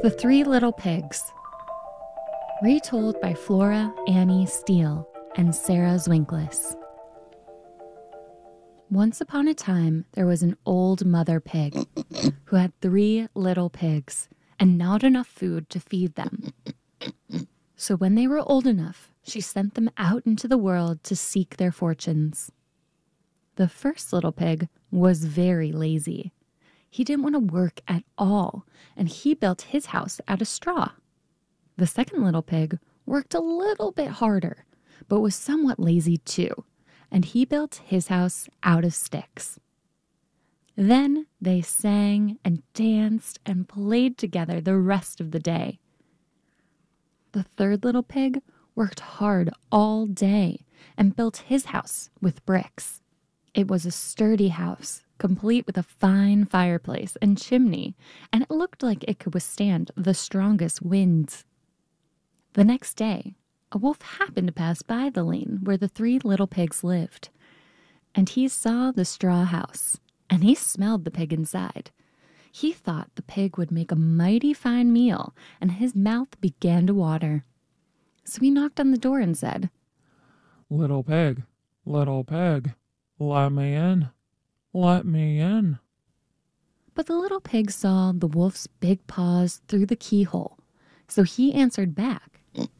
The Three Little Pigs. Retold by Flora Annie Steele and Sarah Zwinklis. Once upon a time, there was an old mother pig who had 3 little pigs and not enough food to feed them. So when they were old enough, she sent them out into the world to seek their fortunes. The first little pig was very lazy. He didn't want to work at all, and he built his house out of straw. The second little pig worked a little bit harder, but was somewhat lazy too, and he built his house out of sticks. Then they sang and danced and played together the rest of the day. The third little pig worked hard all day and built his house with bricks. It was a sturdy house, complete with a fine fireplace and chimney, and it looked like it could withstand the strongest winds. The next day, a wolf happened to pass by the lane where the 3 little pigs lived, and he saw the straw house, and he smelled the pig inside. He thought the pig would make a mighty fine meal, and his mouth began to water. So he knocked on the door and said, Little pig, let me in. Let me in. But the little pig saw the wolf's big paws through the keyhole, so he answered back,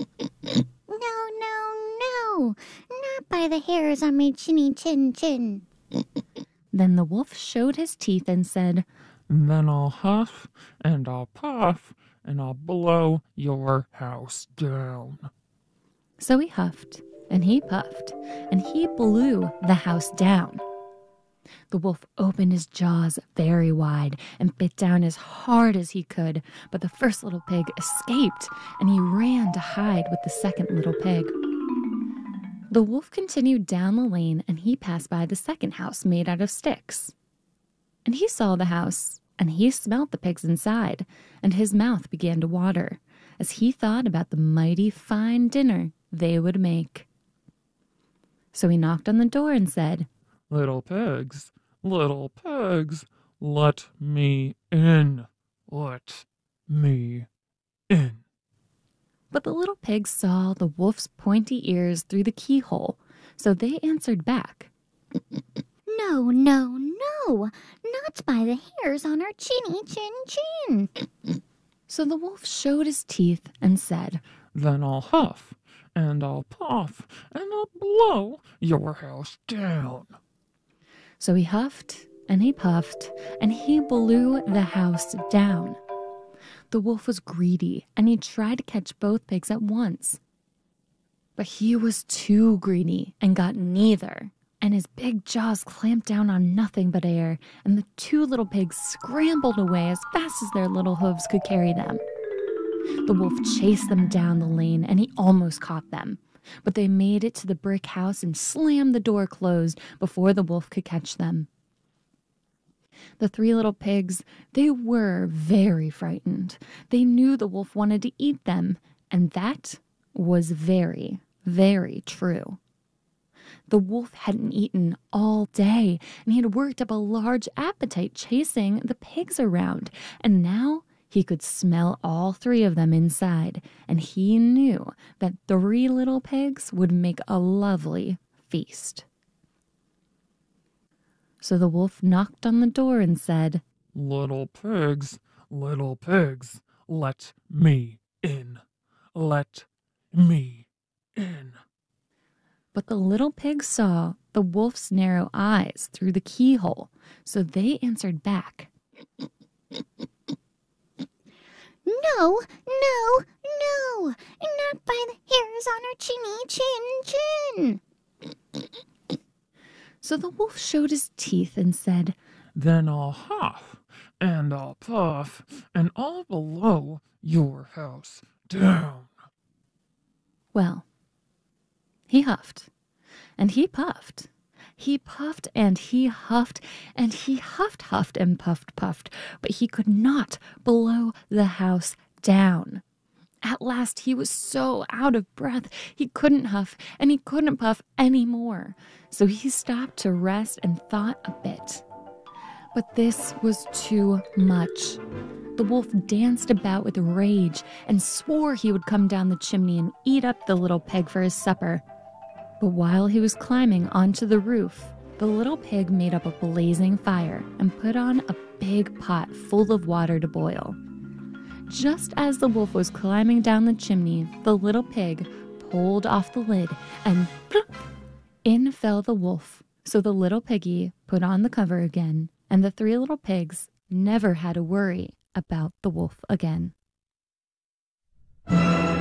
No, not by the hairs on my chinny chin. Then the wolf showed his teeth and said, Then I'll huff and I'll puff and I'll blow your house down. So he huffed and he puffed and he blew the house down. The wolf opened his jaws very wide and bit down as hard as he could, but the first little pig escaped and he ran to hide with the second little pig. The wolf continued down the lane and he passed by the second house made out of sticks. And he saw the house and he smelled the pigs inside, and his mouth began to water as he thought about the mighty fine dinner they would make. So he knocked on the door and said, Little pigs, let me in. Let me in. But the little pigs saw the wolf's pointy ears through the keyhole, so they answered back, No, not by the hairs on our chinny chin. So the wolf showed his teeth and said, Then I'll huff and I'll puff and I'll blow your house down. So he huffed and he puffed and he blew the house down. The wolf was greedy and he tried to catch both pigs at once. But he was too greedy and got neither, and his big jaws clamped down on nothing but air, and the 2 little pigs scrambled away as fast as their little hooves could carry them. The wolf chased them down the lane and he almost caught them, but they made it to the brick house and slammed the door closed before the wolf could catch them. The 3 little pigs, they were very frightened. They knew the wolf wanted to eat them, and that was very, very true. The wolf hadn't eaten all day, and he had worked up a large appetite chasing the pigs around, and now he could smell all 3 of them inside, and he knew that 3 little pigs would make a lovely feast. So the wolf knocked on the door and said, Little pigs, let me in. Let me in. But the little pigs saw the wolf's narrow eyes through the keyhole, so they answered back, No, not by the hairs on our chinny chin. So the wolf showed his teeth and said, Then I'll huff and I'll puff and I'll blow your house down. Well, he huffed and he puffed. He puffed and he huffed and he huffed and puffed, but he could not blow the house down. At last he was so out of breath he couldn't huff and he couldn't puff anymore. So he stopped to rest and thought a bit. But this was too much. The wolf danced about with rage and swore he would come down the chimney and eat up the little pig for his supper. But while he was climbing onto the roof, the little pig made up a blazing fire and put on a big pot full of water to boil. Just as the wolf was climbing down the chimney, the little pig pulled off the lid and plop, in fell the wolf. So the little piggy put on the cover again, and the three little pigs never had to worry about the wolf again.